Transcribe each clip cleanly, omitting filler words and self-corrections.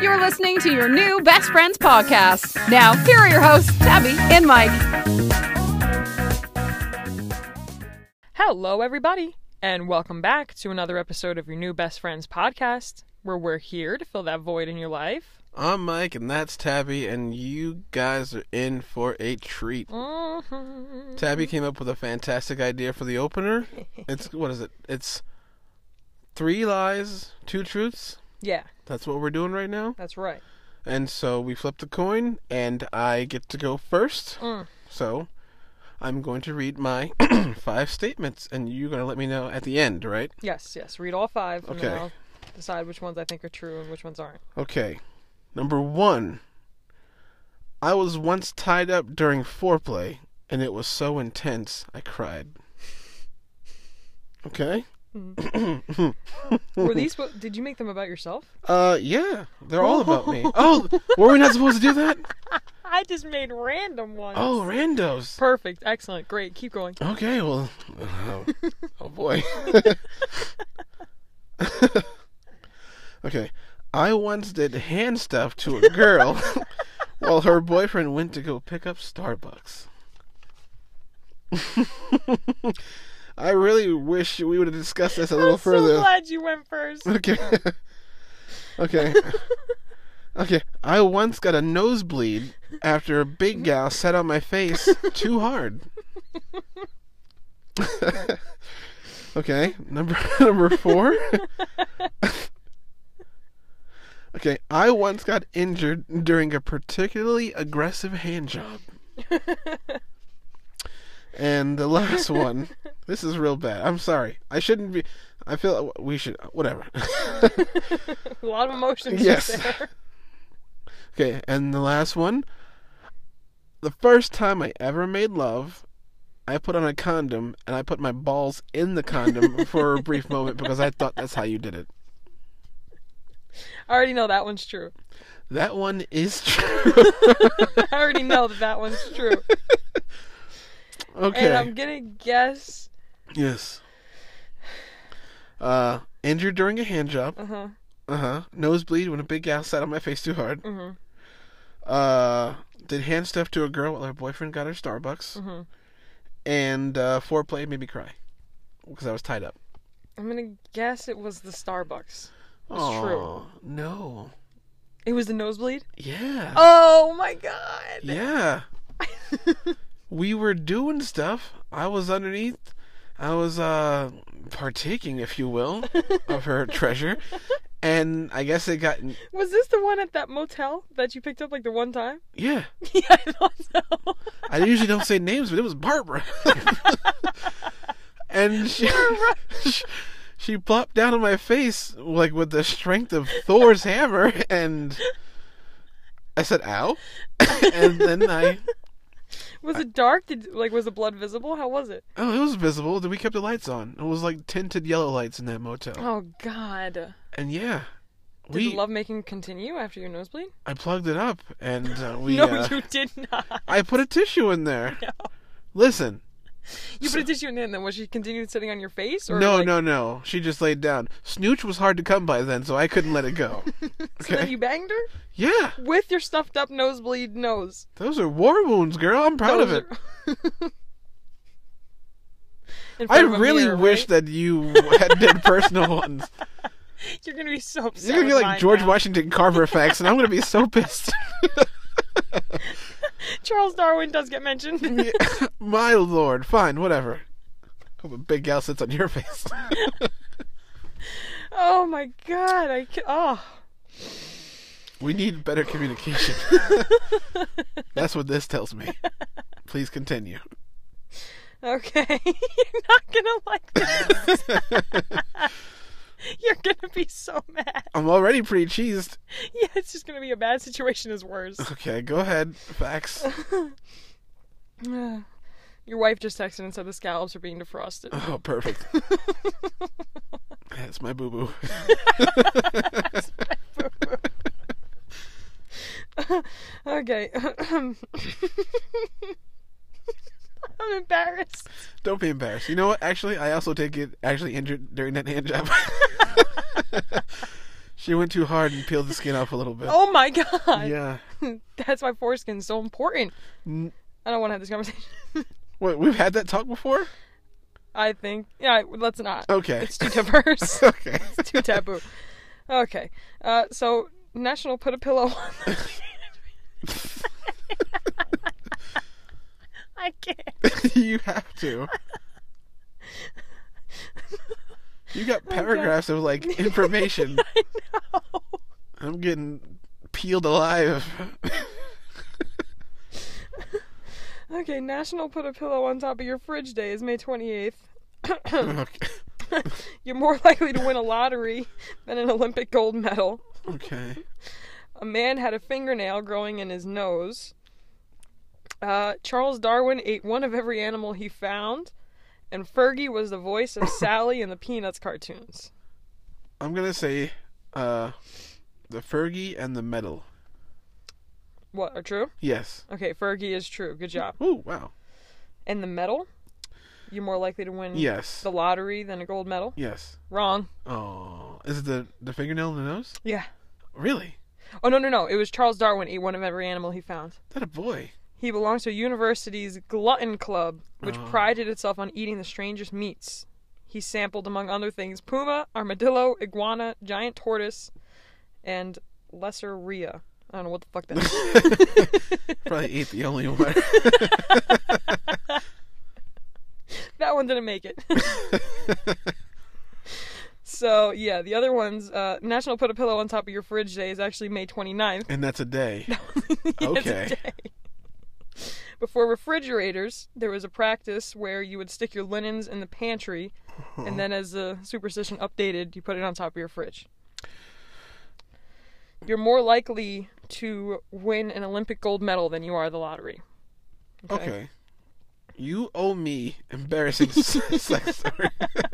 You're listening to your new Best Friends podcast. Now, here are your hosts, Tabby and Mike. Hello, everybody, and welcome back to another episode of your new Best Friends podcast, where we're here to fill that void in your life. I'm Mike, and that's Tabby, and you guys are in for a treat. Mm-hmm. Tabby came up with a fantastic idea for the opener. What is it? It's 3 lies, 2 truths? Yeah, That's what we're doing right now? that's right. And so we flipped a coin, and I get to go first. Mm. So I'm going to read my 5 statements, and you're going to let me know at the end, right? Yes, read all 5, and then Okay. I'll decide which ones I think are true and which ones aren't. Okay. Number 1. I was once tied up during foreplay, and it was so intense, I cried. Okay? Were these, did you make them about yourself? Yeah. They're all about me. Oh, were we not supposed to do that? I just made random ones. Oh, randos. Perfect, excellent, great, keep going. Okay, well, oh boy. Okay. I once did hand stuff to a girl while her boyfriend went to go pick up Starbucks. I really wish we would have discussed this a little further. I'm so glad you went first. Okay. Okay. Okay. I once got a nosebleed after a big gal sat on my face too hard. Okay. Number 4. Okay. I once got injured during a particularly aggressive hand job. And the last one. This is real bad. I'm sorry. I shouldn't be. I feel we should. Whatever. A lot of emotions Yes. there. Okay, and the last one. The first time I ever made love, I put on a condom and I put my balls in the condom for a brief moment because I thought that's how you did it. I already know that one's true. That one is true. I already know that one's true. Okay. And I'm gonna guess. Yes. Injured during a hand job. Nosebleed when a big gal sat on my face too hard. Did hand stuff to a girl while her boyfriend got her Starbucks. And foreplay made me cry because I was tied up. I'm gonna guess it was the Starbucks. It's Oh true. no. It was the nosebleed? Yeah. Oh my god. Yeah. We were doing stuff. I was underneath. I was partaking, if you will, of her treasure. And I guess it got... Was this the one at that motel that you picked up like the one time? Yeah. Yeah, I thought so. I usually don't say names, but it was Barbara. And she plopped down on my face like with the strength of Thor's hammer, and I said, ow. And then Was it dark? Was the blood visible? How was it? Oh, it was visible. We kept the lights on. It was like tinted yellow lights in that motel. Oh god. And yeah. Did the lovemaking continue after your nosebleed? I plugged it up, and we... No, you did not. I put a tissue in there. No. Listen. You put a tissue in there, and then was she continued sitting on your face? Or No. She just laid down. Snooch was hard to come by then, so I couldn't let it go. So then you banged her? Yeah. With your stuffed up nosebleed nose. Those are war wounds, girl. I'm proud of it. I really wish that you did personal ones. You're going to be so upset. You're going to be like George now. Washington Carver effects, and I'm going to be so pissed. Charles Darwin does get mentioned. Yeah, my lord. Fine, whatever. Hope a big gal sits on your face. Oh my god. We need better communication. That's what this tells me. Please continue. Okay. You're not going to like this. You're going to be so mad. I'm already pretty cheesed. Yeah, it's just going to be a bad situation as worse. Okay, go ahead. Facts. Your wife just texted and said the scallops are being defrosted. Oh, perfect. That's my boo-boo. Okay. I'm embarrassed. Don't be embarrassed. You know what? Actually, I also did get injured during that hand job. She went too hard and peeled the skin off a little bit. Oh my god. Yeah. That's why foreskin's so important. N- I don't want to have this conversation. Wait, we've had that talk before? I think. Yeah, let's not. Okay. It's too diverse. Okay. It's too taboo. Okay. So, National Put a Pillow on. I can't. You have to. You got paragraphs of, like, information. I know. I'm getting peeled alive. Okay, National Put a Pillow on Top of Your Fridge Day is May 28th. Okay. You're more likely to win a lottery than an Olympic gold medal. Okay. A man had a fingernail growing in his nose. Charles Darwin ate one of every animal he found. And Fergie was the voice of Sally in the Peanuts cartoons. I'm gonna say, the Fergie and the medal. What, are true? Yes. Okay, Fergie is true. Good job. Ooh, wow. And the medal? You're more likely to win Yes. the lottery than a gold medal? Yes. Wrong. Oh, is it the fingernail in the nose? Yeah. Really? Oh, no. It was Charles Darwin ate one of every animal he found. That a boy. He belongs to a university's glutton club, which Oh. prided itself on eating the strangest meats. He sampled, among other things, puma, armadillo, iguana, giant tortoise, and lesser rhea. I don't know what the fuck that is. Probably ate the only one. That one didn't make it. So, yeah, the other ones, National Put a Pillow on Top of Your Fridge Day is actually May 29th. And that's a day. It's a Okay. day. Before refrigerators, there was a practice where you would stick your linens in the pantry, and then as the superstition updated, you put it on top of your fridge. You're more likely to win an Olympic gold medal than you are the lottery. Okay. You owe me embarrassing sex story.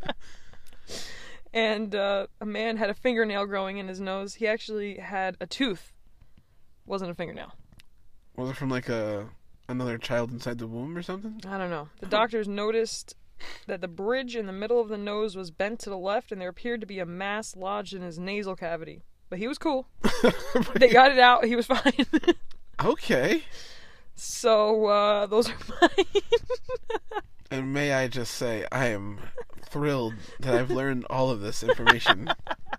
And a man had a fingernail growing in his nose. He actually had a tooth. Wasn't a fingernail. Was it from like another child inside the womb or something? I don't know. The doctors noticed that the bridge in the middle of the nose was bent to the left, and there appeared to be a mass lodged in his nasal cavity. But he was cool. They got it out. He was fine. Okay. So, those are mine. And may I just say, I am thrilled that I've learned all of this information.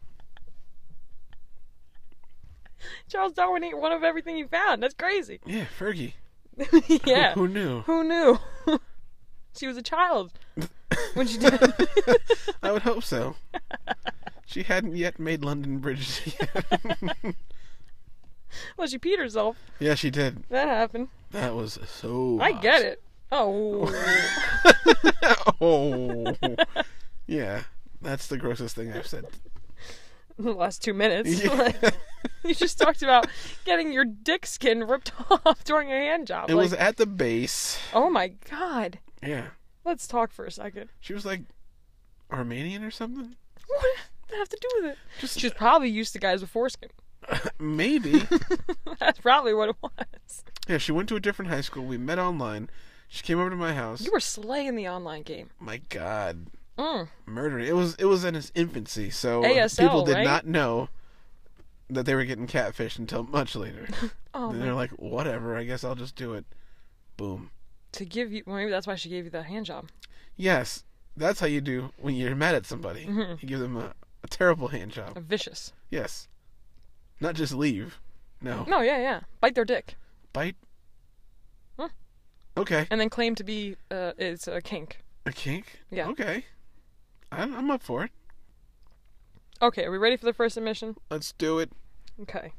Charles Darwin ate one of everything he found. That's crazy. Yeah, Fergie. Yeah. Who knew? Who knew? She was a child when she did it. I would hope so. She hadn't yet made London Bridge yet. Well, she peed herself. Yeah, she did. That happened. That was so I hot. get it. Oh. Oh. Yeah, that's the grossest thing I've said. In the last 2 minutes. Yeah. Like, you just talked about getting your dick skin ripped off during a hand job. It was at the base. Oh my god. Yeah. Let's talk for a second. She was like Armenian or something? What does that have to do with it? Just She was probably used to guys with foreskin. maybe. That's probably what it was. Yeah, she went to a different high school. We met online. She came over to my house. You were slaying the online game. My God. Mm. Murder. It was in its infancy, so ASL, people did right? not know that they were getting catfish until much later. Oh, And my. they're like, whatever, I guess I'll just do it. Boom. To give you, well, maybe that's why she gave you that hand job. Yes, that's how you do when you're mad at somebody. Mhm. You give them a terrible hand job. Vicious. Yes. Not just leave. No. No, yeah. Bite their dick. Bite? Huh. Okay. And then claim to be, it's a kink. A kink? Yeah. Okay. I'm up for it. Okay, are we ready for the first submission? Let's do it. Okay.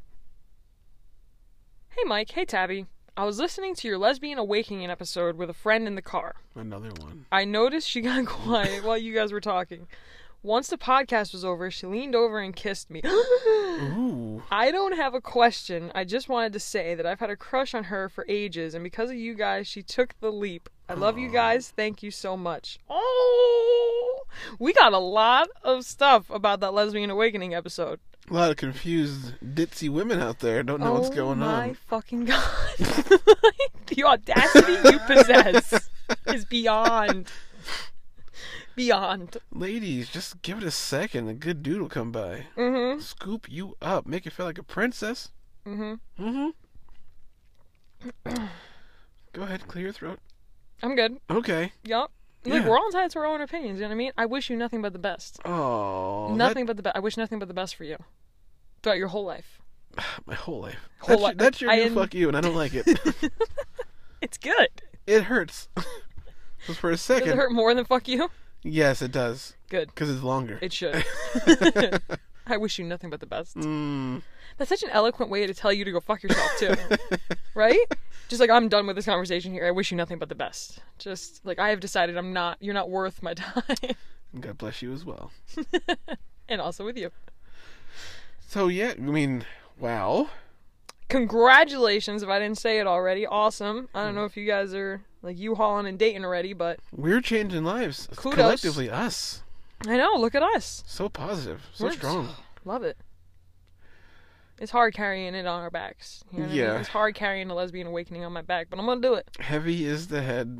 Hey Mike, hey Tabby. I was listening to your Lesbian Awakening episode with a friend in the car. Another one. I noticed she got quiet while you guys were talking. Once the podcast was over, she leaned over and kissed me. Ooh. I don't have a question. I just wanted to say that I've had a crush on her for ages, and because of you guys, she took the leap. I love you guys. Thank you so much. Oh, we got a lot of stuff about that Lesbian Awakening episode. A lot of confused ditzy women out there don't know what's going Oh my on. fucking god. The audacity you possess is beyond. Beyond. Ladies, just give it a second. A good dude will come by. Mm-hmm. Scoop you up. Make you feel like a princess. Mm-hmm. Mm-hmm. Go ahead. Clear your throat. I'm good. Okay. Yup. Look, Yeah. we're all entitled to our own opinions, you know what I mean? I wish you nothing but the best. Oh. Nothing but the best. I wish nothing but the best for you. Throughout your whole life. My whole life. Whole life. That's your new fuck you, and I don't like it. It's good. It hurts. Just for a Does second. it hurt more than fuck you? Yes, it does. Good. Because it's longer. It should. I wish you nothing but the best. Mm. That's such an eloquent way to tell you to go fuck yourself, too. Right? Just like, I'm done with this conversation here. I wish you nothing but the best. Just like, I have decided you're not worth my time. God bless you as well. And also with you. So, yeah, I mean, wow. Congratulations, if I didn't say it already. Awesome. I don't know if you guys are like U-hauling and dating already, but We're changing lives. Kudos. Collectively, us. I know, look at us. So positive. So We're- strong. Love it. It's hard carrying it on our backs. You know what I mean? Yeah. It's hard carrying the lesbian awakening on my back, but I'm gonna do it. Heavy is the head.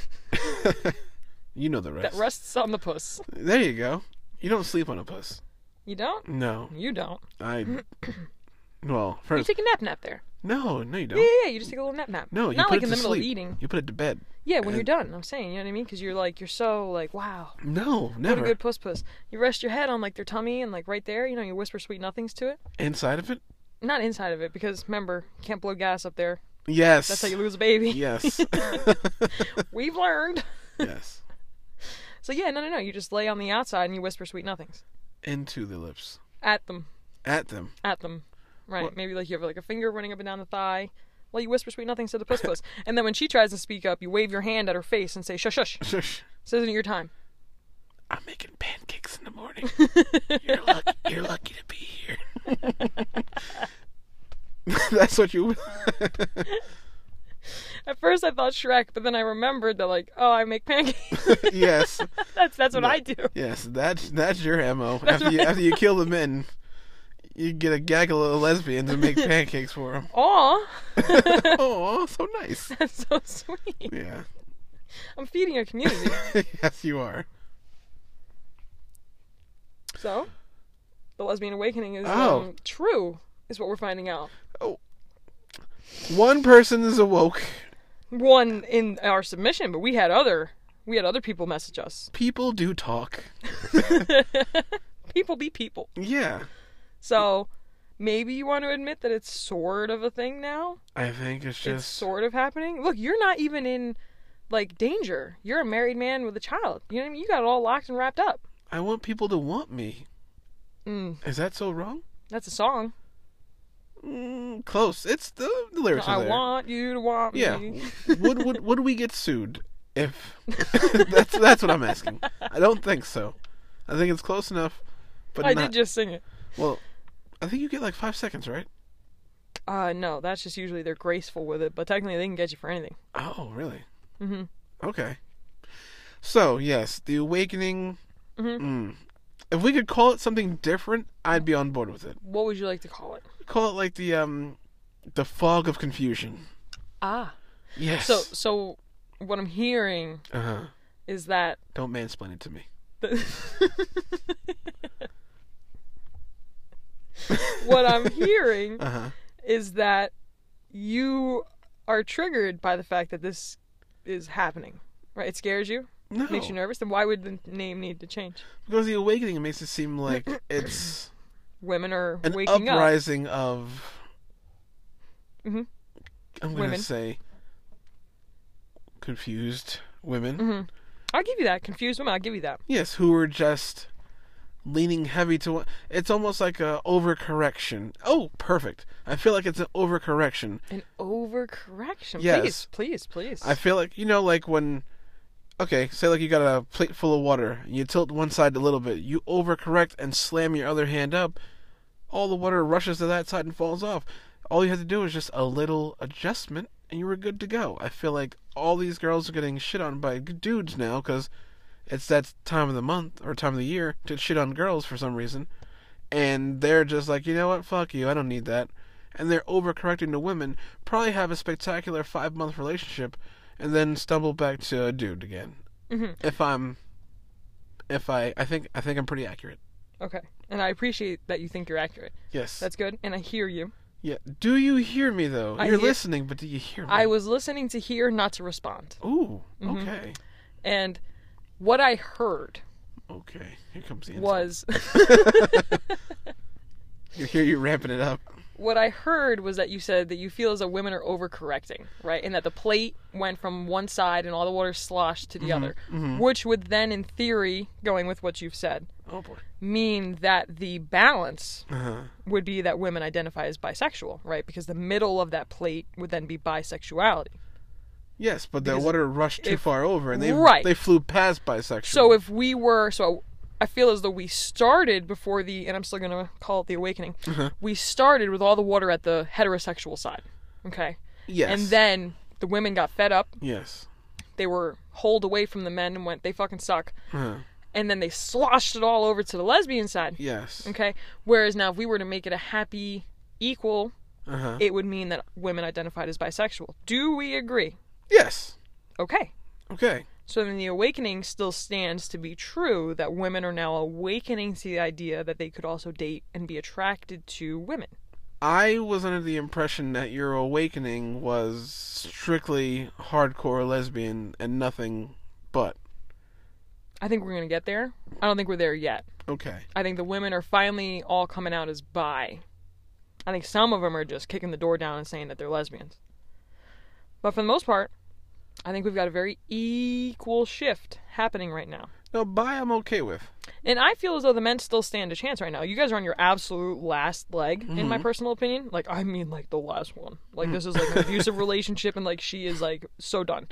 You know the rest. That rests on the puss. There you go. You don't sleep on a puss. You don't? No. You don't. Well, You first. take a nap there. No, you don't. Yeah, you just take a little nap. No, you Not put like it in to the middle sleep. of eating. You put it to bed. Yeah, when And- you're done. I'm saying, you know what I mean? Because you're so like, wow. No, What never. a good puss. You rest your head on like their tummy and like right there, you know, you whisper sweet nothings to it. Inside of it? Not inside of it, because remember, you can't blow gas up there. Yes. That's how you lose a baby. Yes. We've learned. Yes. So yeah, no. You just lay on the outside and you whisper sweet nothings. Into the lips. At them. At them. Right. What? Maybe like you have like a finger running up and down the thigh. Well, you whisper sweet nothings to the puss. And then when she tries to speak up, you wave your hand at her face and say, shush, shush. Shush. This isn't your time. I'm making pancakes in the morning. You're lucky to be here. That's what you. At first I thought Shrek, but then I remembered that like, oh, I make pancakes. Yes. That's what I do. Yes. That's your MO. After you kill the men, you get a gaggle of lesbians and make pancakes for them. Aw. Oh, so nice. That's so sweet. Yeah. I'm feeding a community. Yes, you are. So, the lesbian awakening is Oh. true, is what we're finding out. One person is awoke. One in our submission, but we had other people message us. People do talk. People be people. Yeah. So, maybe you want to admit that it's sort of a thing now? I think it's It's just. sort of happening? Look, you're not even in, like, danger. You're a married man with a child. You know what I mean? You got it all locked and wrapped up. I want people to want me. Is that so wrong? That's a song. Close. It's the lyrics are I there. want you to want Yeah. me. Would we get sued if? that's what I'm asking. I don't think so. I think it's close enough, but I not. did just sing it. Well, I think you get like 5 seconds, right? No, that's just usually they're graceful with it, but technically they can get you for anything. Oh, really? Mm-hmm. Okay. So yes, the awakening. Mm-hmm. If we could call it something different, I'd be on board with it. What would you like to call it? Call it like the fog of confusion. Ah. Yes. So what I'm hearing is that Don't mansplain it to me. what I'm hearing Uh-huh. is that you are triggered by the fact that this is happening. Right? It scares you? No. Makes you nervous? Then why would the name need to change? Because the awakening makes it seem like it's Women are an waking up. uprising of. Mhm. I'm Women. gonna say confused women. Mm-hmm. I'll give you that. Confused women, I'll give you that. Yes, who are just leaning heavy to. It's almost like a overcorrection. Oh, perfect. I feel like it's an overcorrection. An overcorrection. Yes. Please. I feel like like when. Okay, say like you got a plate full of water, and you tilt one side a little bit, you overcorrect and slam your other hand up, all the water rushes to that side and falls off. All you had to do was just a little adjustment, and you were good to go. I feel like all these girls are getting shit on by dudes now, because it's that time of the month, or time of the year, to shit on girls for some reason, and they're just like, you know what, fuck you, I don't need that. And they're overcorrecting to women, probably have a spectacular 5-month relationship, and then stumble back to a dude again. Mm-hmm. If I'm I think I'm pretty accurate. Okay. And I appreciate that you think you're accurate. Yes. That's good. And I hear you. Yeah. Do you hear me though? I You're hear- listening, but do you hear me? I was listening to hear, not to respond. Ooh. Mhm. Okay. And what I heard Okay. Here comes the insult. was You hear you ramping it up. what I heard was that you said that you feel as though women are overcorrecting, right? And that the plate went from one side and all the water sloshed to the other, which would then, in theory, going with what you've said, Oh boy. mean that the balance Uh-huh. would be that women identify as bisexual, right? Because the middle of that plate would then be bisexuality. Yes, but the Because water rushed too far over, and Right. they flew past bisexual. So if we were, I feel as though we started before and I'm still going to call it the awakening, we started with all the water at the heterosexual side, okay? yes, And then the women got fed up. yes, They were holed away from the men and went, they fucking suck. uh-huh. And then they sloshed it all over to the lesbian side, yes, okay? Whereas now if we were to make it a happy equal, uh-huh. it would mean that women identified as bisexual. Do we agree? yes. Okay. Okay. So then the awakening still stands to be true that women are now awakening to the idea that they could also date and be attracted to women. I was under the impression that your awakening was strictly hardcore lesbian and nothing but. I think we're going to get there. I don't think we're there yet. Okay. I think the women are finally all coming out as bi. I think some of them are just kicking the door down and saying that they're lesbians. But for the most part, I think we've got a very equal shift happening right now. No, bi I'm okay with. And I feel as though the men still stand a chance right now. You guys are on your absolute last leg, in my personal opinion. Like, I mean, like, the last one. Like, this is, like, an abusive relationship, and, like, she is, like, so done.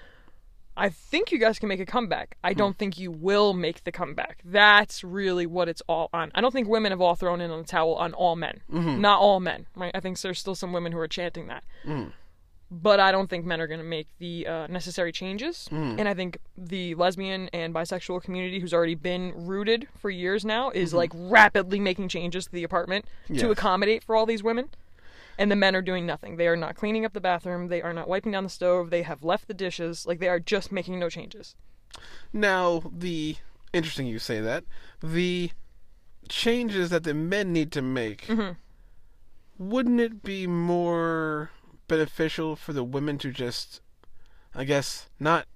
I think you guys can make a comeback. I don't think you will make the comeback. That's really what it's all on. I don't think women have all thrown in on the towel on all men. Not all men, right? I think there's still some women who are chanting that. But I don't think men are going to make the necessary changes. And I think the lesbian and bisexual community, who's already been rooted for years now, is like rapidly making changes to the apartment Yes. to accommodate for all these women. And the men are doing nothing. They are not cleaning up the bathroom. They are not wiping down the stove. They have left the dishes. Like, they are just making no changes. Now, interesting you say that. The changes that the men need to make, wouldn't it be more beneficial for the women to just, I guess, not,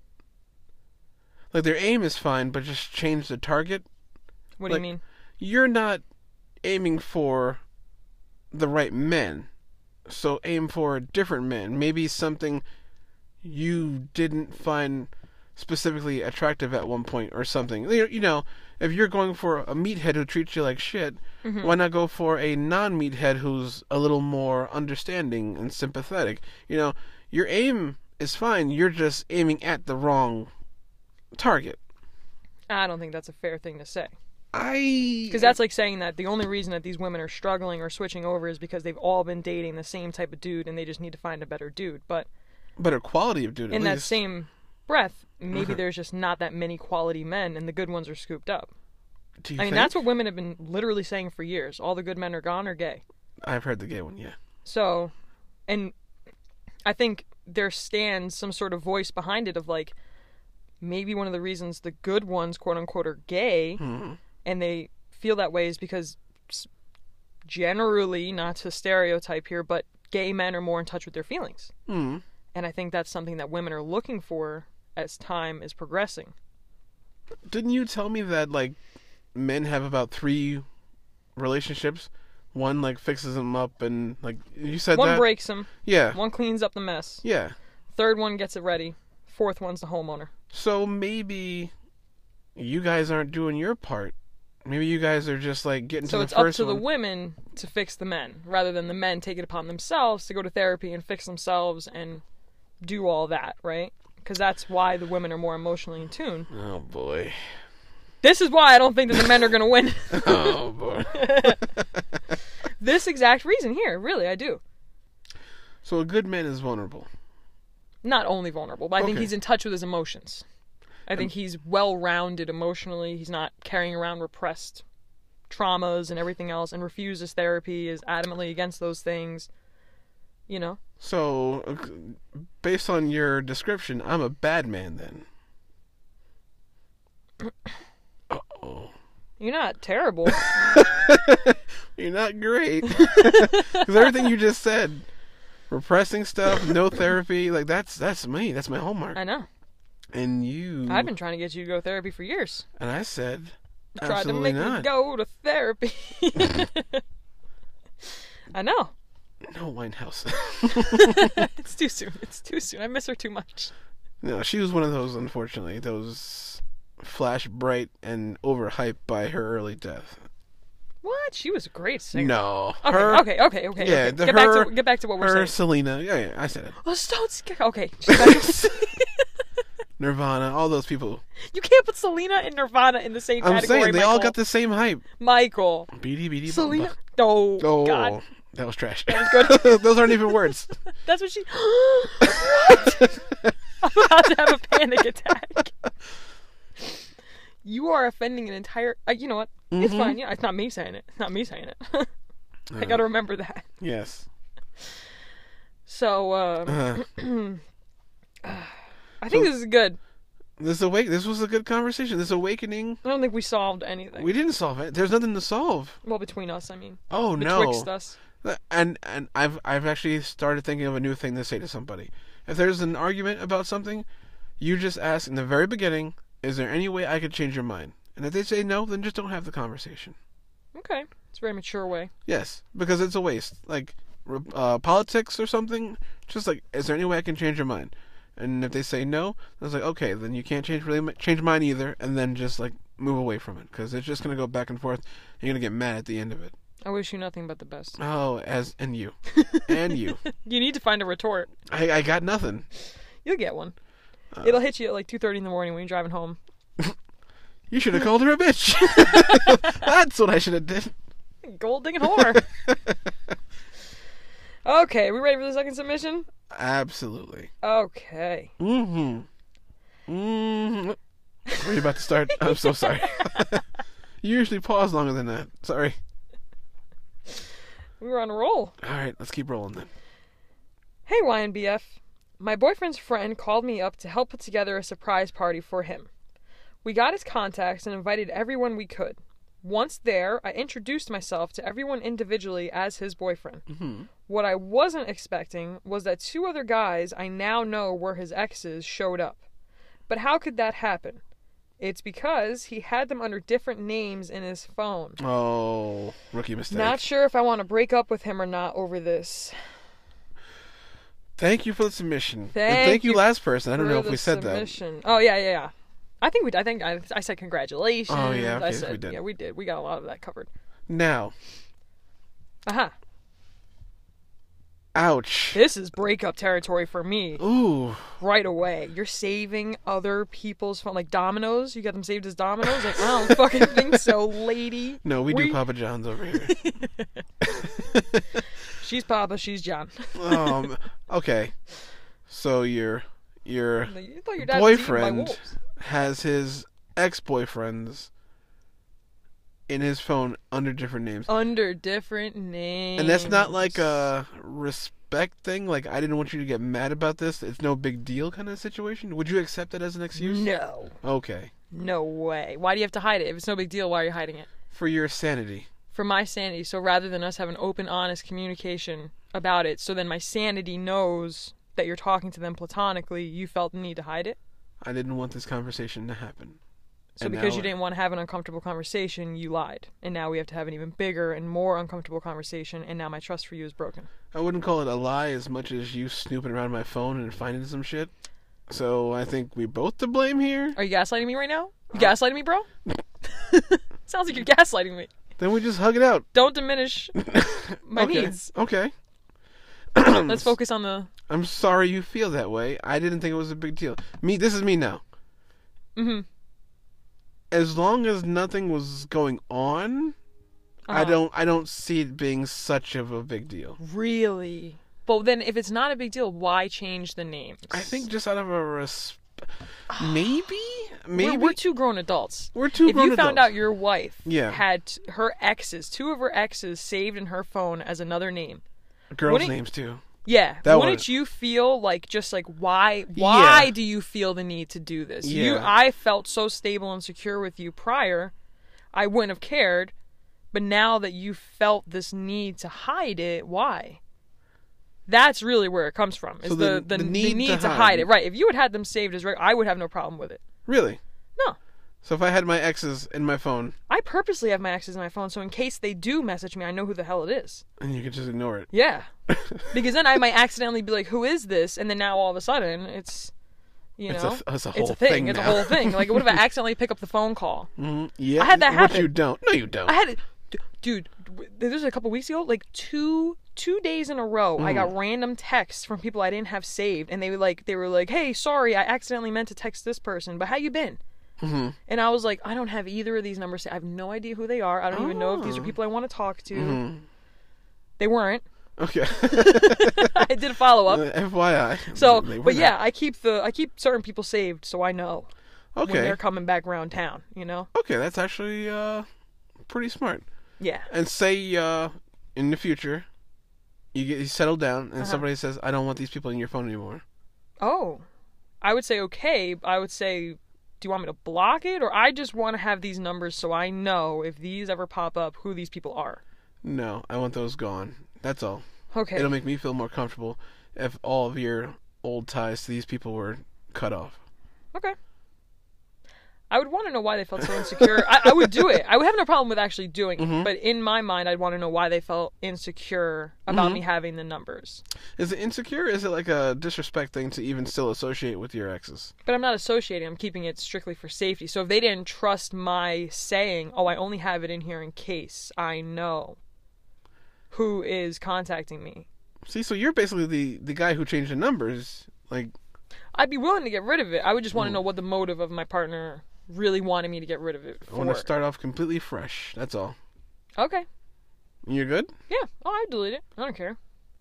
like, their aim is fine, but just change the target? What do Like, you mean? You're not aiming for the right men, so aim for different men. Maybe something you didn't find specifically attractive at one point or something. You know, if you're going for a meathead who treats you like shit, why not go for a non-meathead who's a little more understanding and sympathetic? You know, your aim is fine. You're just aiming at the wrong target. I don't think that's a fair thing to say. Because Because that's like saying that the only reason that these women are struggling or switching over is because they've all been dating the same type of dude and they just need to find a better dude. But better quality of dude. in at that least. same breath, maybe there's just not that many quality men and the good ones are scooped up. Do you I mean, think? that's what women have been literally saying for years. All the good men are gone or gay. I've heard the gay one. Yeah. So, and I think there stands some sort of voice behind it of like, maybe one of the reasons the good ones, quote unquote, are gay, and they feel that way is because generally, not to stereotype here, but gay men are more in touch with their feelings. Mm. And I think that's something that women are looking for as time is progressing. Didn't you tell me that like men have about 3 relationships? One like fixes them up, and like you said One that. breaks them, Yeah. one cleans up the mess, Yeah. third one gets it ready, fourth one's the homeowner. So maybe you guys aren't doing your part. Maybe you guys are just like getting So to it's the up first to one. the women to fix the men, rather than the men take it upon themselves to go to therapy and fix themselves and do all that, right? Because that's why the women are more emotionally in tune. Oh boy. This is why I don't think that the men are going to win. Oh boy. This exact reason here, really, I do. So a good man is vulnerable. Not only vulnerable, but I think Okay. he's in touch with his emotions. I think he's well-rounded emotionally. He's not carrying around repressed traumas and everything else, and refuses therapy, is adamantly against those things. You know? So based on your description, I'm a bad man then. You're not terrible. You're not great. Because everything you just said, repressing stuff, no therapy, like that's me. That's my hallmark. I know. And you... I've been trying to get you to go to therapy for years. And I said, Tried to absolutely make me not. go to therapy. I know. No, Winehouse. It's too soon. It's too soon. I miss her too much. No, she was one of those, unfortunately, those flash bright and overhyped by her early death. What? She was a great singer. No. Okay, her, okay. Yeah, Get back to what we're her saying. Selena. Yeah, I said it. Oh, don't scare. Okay. she's back to- Nirvana, all those people. You can't put Selena and Nirvana in the same I'm category, saying, they Michael. all got the same hype. Michael. Beady Selena. bumba. Oh, God. That was trash. That was Those aren't even words. That's what she... What? I'm about to have a panic attack. You are offending an entire... you know what? It's fine. Yeah, it's not me saying it. It's not me saying it. I gotta remember that. Yes. So, I think this is good. This was a good conversation. This awakening. I don't think we solved anything. We didn't solve it. There's nothing to solve. Well, between us, I mean. Oh no. Betwixt us. And I've actually started thinking of a new thing to say to somebody. If there's an argument about something, you just ask in the very beginning, is there any way I could change your mind? And if they say no, then just don't have the conversation. Okay. It's a very mature way. Yes, because it's a waste. Like politics or something, just like, is there any way I can change your mind? And if they say no, I was like, okay, then you can't change mine either, and then just like move away from it, because it's just gonna go back and forth. And you're gonna get mad at the end of it. I wish you nothing but the best. Oh, and you, and you. You need to find a retort. I got nothing. You'll get one. It'll hit you at like 2:30 in the morning when you're driving home. You should have called her a bitch. That's what I should have did. Gold digging whore. Okay, we ready for the second submission? Absolutely. Okay. Were you about to start? I'm so sorry. You usually pause longer than that. Sorry. We were on a roll. All right, let's keep rolling then. Hey, YNBF. My boyfriend's friend called me up to help put together a surprise party for him. We got his contacts and invited everyone we could. Once there, I introduced myself to everyone individually as his boyfriend. Mm-hmm. What I wasn't expecting was that 2 other guys I now know were his exes showed up. But how could that happen? It's because he had them under different names in his phone. Oh, rookie mistake. Not sure if I want to break up with him or not over this. Thank you for the submission. Thank you, you last person. I don't for know if the we said submission. Oh, yeah. I think I said congratulations. Oh, yeah, okay, I said, we did. Yeah, we did. We got a lot of that covered. that. Now, Aha. ouch. This is breakup territory for me. Ooh. Right away. You're saving other people's phone. Like Domino's? You got them saved as Domino's? Like, I don't fucking think so, lady. No, we do Papa John's over here. She's Papa, she's John. Okay. So your You thought your dad was eaten by boyfriend wolves. has his ex-boyfriends in his phone under different names. Under different names. And that's not like a respect thing, like I didn't want you to get mad about this, it's no big deal kind of situation. Would you accept it as an excuse? No. Okay. No way. Why do you have to hide it? If it's no big deal, why are you hiding it? For your sanity. For my sanity. So rather than us have an open, honest communication about it, so then my sanity knows that you're talking to them platonically, you felt the need to hide it? I didn't want this conversation to happen. So And because now- you didn't want to have an uncomfortable conversation, you lied. And now we have to have an even bigger and more uncomfortable conversation, and now my trust for you is broken. I wouldn't call it a lie as much as you snooping around my phone and finding some shit. So I think we both to blame here. Are you gaslighting me right now? You gaslighting me, bro? Sounds like you're gaslighting me. Then we just hug it out. Don't diminish my Okay. needs. Okay. Let's focus on the... I'm sorry you feel that way. I didn't think it was a big deal. This is me now. Mm-hmm. As long as nothing was going on, I don't see it being such of a big deal. Really? But then if it's not a big deal, why change the names? I think just out of a maybe We're 2 grown adults. We're 2 If grown you found adults. out your wife Yeah. had her exes, 2 of her exes saved in her phone as another name. Girls' wouldn't- names too. Yeah. That Wouldn't one- you feel like just like why Yeah. do you feel the need to do this? Yeah. I felt so stable and secure with you prior. I wouldn't have cared. But now that you felt this need to hide it, why? That's really where it comes from. Is So the need to hide it. Right. If you had them saved as I would have no problem with it. Really? No. So if I had my exes in my phone, I purposely have my exes in my phone, so in case they do message me, I know who the hell it is. and you could just ignore it. Yeah. Because then I might accidentally be like, who is this? And then now all of a sudden, it's, It's a whole it's a thing thing. It's a now. whole thing. Like, what if I accidentally pick up the phone call? Yeah. I had that Which happen. you don't. No, you don't. I had it. Dude, this was a couple weeks ago, like two days in a row, I got random texts from people I didn't have saved, and they were like, hey, sorry, I accidentally meant to text this person, but how you been? Mm-hmm. And I was like, I don't have either of these numbers. I have no idea who they are. I don't even know if these are people I want to talk to. Mm-hmm. They weren't. Okay. I did a follow up. FYI. So, They were but yeah, not. I keep certain people saved so I know when Okay. they're coming back around town. Okay, that's actually pretty smart. Yeah. And say in the future, you settle down, and Uh-huh. somebody says, "I don't want these people in your phone anymore." Oh, I would say okay. I would say, do you want me to block it, or I just want to have these numbers so I know if these ever pop up who these people are? No, I want those gone. That's all. Okay. It'll make me feel more comfortable if all of your old ties to these people were cut off. Okay. I would want to know why they felt so insecure. I would do it. I would have no problem with actually doing it. But in my mind, I'd want to know why they felt insecure about me having the numbers. Is it insecure? Is it like a disrespect thing to even still associate with your exes? But I'm not associating. I'm keeping it strictly for safety. So if they didn't trust my saying, oh, I only have it in here in case I know who is contacting me, See, so you're basically the guy who changed the numbers. Like, I'd be willing to get rid of it. I would just want to know what the motive of my partner really wanted me to get rid of it I want to for. start off completely fresh. That's all. Okay. You're good? Yeah. Oh, I'd delete it. I don't care.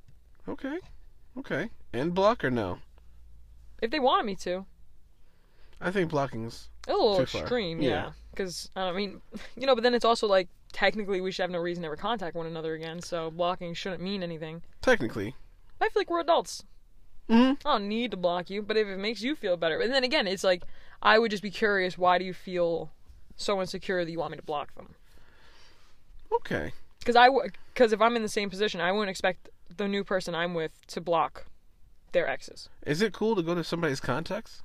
Okay. And block or no? If they wanted me to. I think blocking's A little too far. extreme, Yeah. yeah. Because, I mean, but then it's also like, technically we should have no reason to ever contact one another again, so blocking shouldn't mean anything. technically. I feel like we're adults. Mm-hmm. I don't need to block you, but if it makes you feel better. And then again, it's like, I would just be curious, why do you feel so insecure that you want me to block them? Okay. Because if I'm in the same position, I wouldn't expect the new person I'm with to block their exes. Is it cool to go to somebody's contacts?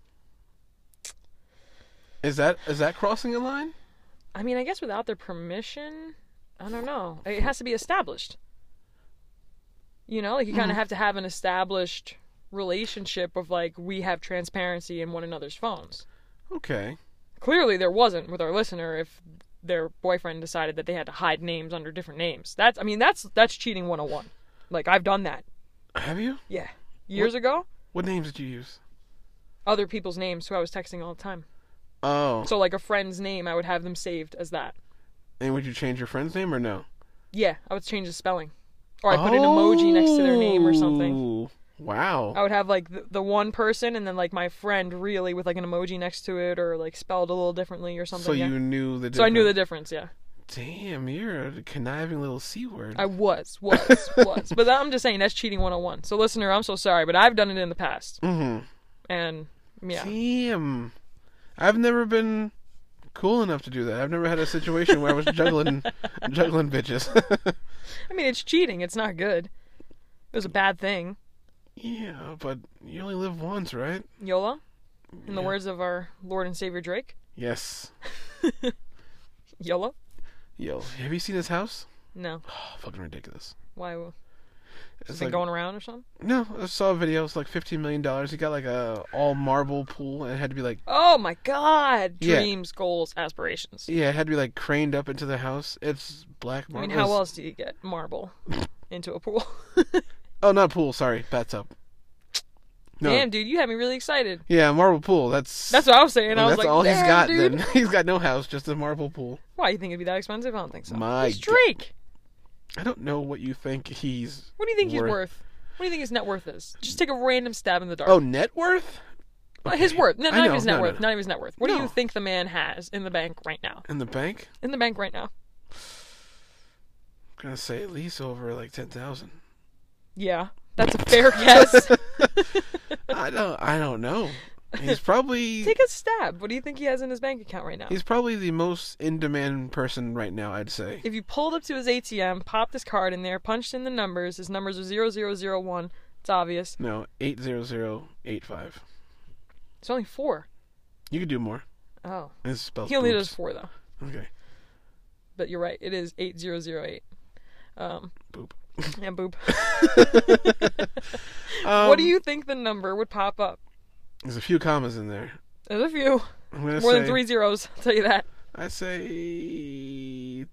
Is that crossing a line? I mean, I guess without their permission, I don't know. It has to be established. Like you kind of have to have an established relationship of like, we have transparency in one another's phones. Okay. Clearly there wasn't with our listener if their boyfriend decided that they had to hide names under different names. That's cheating 101. Like, I've done that. Have you? Yeah. Years ago, What names did you use? other people's names who I was texting all the time. Oh. So like a friend's name, I would have them saved as that. And would you change your friend's name or no? Yeah, I would change the spelling. Or I put an emoji next to their name or something. Oh, wow. I would have like the one person and then like my friend really with like an emoji next to it or like spelled a little differently or something. So yeah. you knew the difference. So I knew the difference, yeah. Damn, you're a conniving little C-word. I was. But I'm just saying, that's cheating 101. So listener, I'm so sorry, but I've done it in the past. Mm-hmm. And, yeah. Damn. I've never been cool enough to do that. I've never had a situation where I was juggling bitches. I mean, it's cheating. It's not good. It was a bad thing. Yeah, but you only live once, right? YOLO? In the Yeah. words of our Lord and Savior Drake? Yes. YOLO? Yo, have you seen his house? No. Oh, fucking ridiculous. Why? It's Is it like, going around or something? no, I saw a video. It's like $15 million. He got like a all marble pool, and it had to be like, Oh my god! Yeah. Dreams, goals, aspirations. yeah, it had to be like craned up into the house. It's black I marble. mean, how else do you get marble into a pool? Oh, not pool. Sorry, bathtub. No. Damn, dude, you had me really excited. Yeah, marble pool. That's That's what I was saying. I was that's like, all he's damn, got. dude. Then he's got no house, just a marble pool. Why, you think it'd be that expensive? I don't think so. My It's Drake. I don't know what you think he's. What do you think he's worth? What do you think his net worth is? Just take a random stab in the dark. Oh, net worth? His worth. No, I not even know, his net no, worth. no. Not even his net worth. What do No. you think the man has in the bank right now? In the bank? In the bank right now. I'm gonna say at least over like 10,000. Yeah, that's a fair guess. I don't know. He's probably Take a stab. What do you think he has in his bank account right now? he's probably the most in-demand person right now, I'd say. If you pulled up to his ATM, popped his card in there, punched in the numbers, his numbers are 0001. It's obvious. No, 80085. It's only 4. You could do more. Oh. It's spelled He only boobs. does 4, though. Okay. But you're right. It is 8008. Boop. Yeah, boop. What do you think the number would pop up? There's a few commas in there. There's a few. I'm gonna More say, than 3 zeros, I'll tell you that. I'd say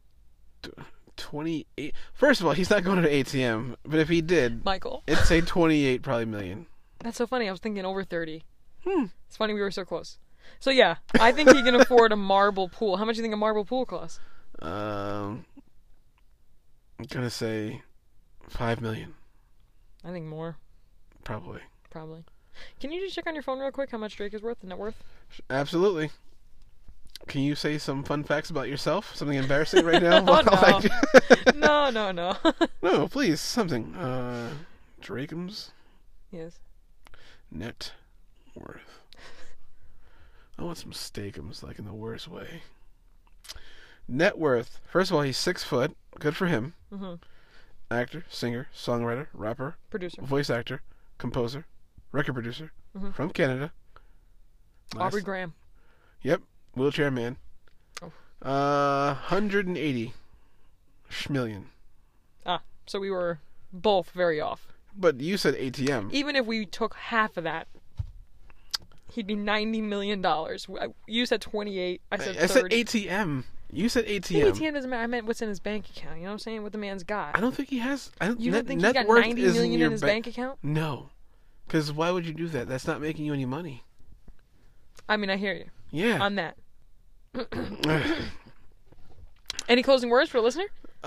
28. First of all, he's not going to the ATM, but if he did, Michael. it'd say 28 probably million. That's so funny. I was thinking over 30. It's funny we were so close. So yeah, I think he can afford a marble pool. How much do you think a marble pool costs? I'm gonna say 5 million. I think more. Probably. Can you just check on your phone real quick how much Drake is worth, the net worth? Absolutely. Can you say some fun facts about yourself? Something embarrassing right now? Oh, no. no. No, please, something. Drakeham's Yes. net worth. I want some steakums, like in the worst way. Net worth. First of all, he's 6 foot. Good for him. Mm-hmm. Actor, singer, songwriter, rapper, Producer. voice actor, composer, record producer Mm-hmm. from Canada. Aubrey Graham. Yep, wheelchair man. Oh. 180 million. So we were both very off. But you said ATM. Even if we took half of that, he'd be $90 million. You said 28. I said 30. I said ATM. You said ATM. The ATM doesn't matter. I meant what's in his bank account. You know what I'm saying? What the man's got. I don't think he has. You don't think he net got worth 90 isn't million your in his bank account? No. Because why would you do that? That's not making you any money. I mean, I hear you Yeah. on that. Any closing words for a listener?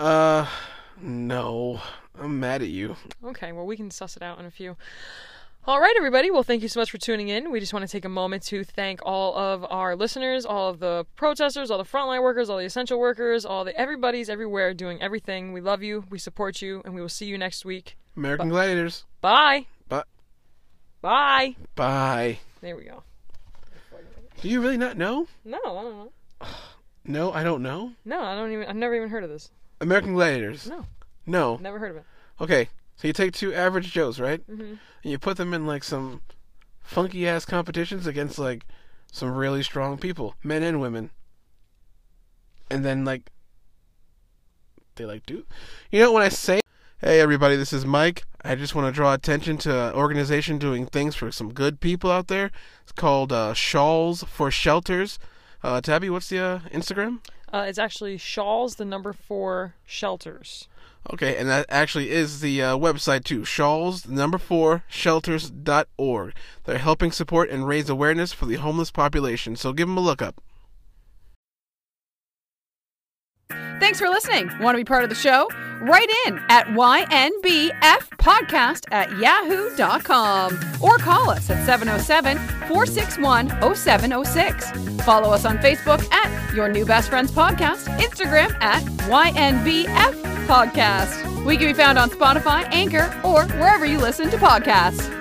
No. I'm mad at you. Okay, well, we can suss it out in a few. All right, everybody. Well, thank you so much for tuning in. We just want to take a moment to thank all of our listeners, all of the protesters, all the frontline workers, all the essential workers, everybody's everywhere doing everything. We love you. We support you, and we will see you next week. American Gladiators. Bye. Bye. Bye. Bye. There we go. Do you really not know? No, I don't know. No, I don't know. No, I've never even heard of this. American Gladiators. No. Never heard of it. Okay, so you take 2 average Joes, right? Mm-hmm. And you put them in like some funky ass competitions against like some really strong people, men and women. And then like they like do. You know when I say, "Hey everybody, this is Mike. I just want to draw attention to an organization doing things for some good people out there. It's called Shawls for Shelters." Tabby, what's the Instagram? It's actually Shawls, the number 4 shelters. Okay, and that actually is the website too, Shawls, the number 4, shelters.org. They're helping support and raise awareness for the homeless population, so give them a look up. Thanks for listening. Want to be part of the show? Write in at ynbfpodcast@yahoo.com or call us at 707-461-0706. Follow us on Facebook at Your New Best Friends Podcast, Instagram at ynbfpodcast. We can be found on Spotify, Anchor, or wherever you listen to podcasts.